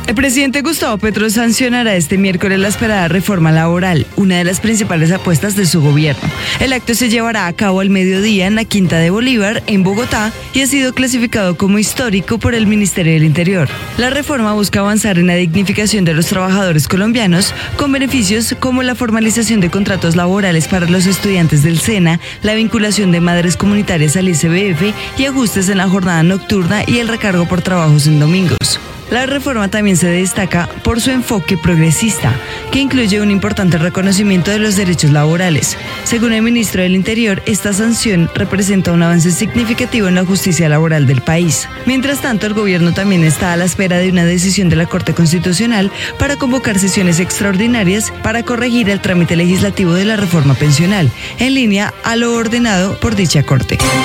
El presidente Gustavo Petro sancionará este miércoles la esperada reforma laboral, una de las principales apuestas de su gobierno. El acto se llevará a cabo al mediodía en la Quinta de Bolívar, en Bogotá, y ha sido clasificado como histórico por el Ministerio del Interior. La reforma busca avanzar en la dignificación de los trabajadores colombianos, con beneficios como la formalización de contratos laborales para los estudiantes del SENA, la vinculación de madres comunitarias al ICBF y ajustes en la jornada nocturna y el recargo por trabajos en domingos. La reforma también se destaca por su enfoque progresista, que incluye un importante reconocimiento de los derechos laborales. Según el ministro del Interior, esta sanción representa un avance significativo en la justicia laboral del país. Mientras tanto, el gobierno también está a la espera de una decisión de la Corte Constitucional para convocar sesiones extraordinarias para corregir el trámite legislativo de la reforma pensional, en línea a lo ordenado por dicha Corte.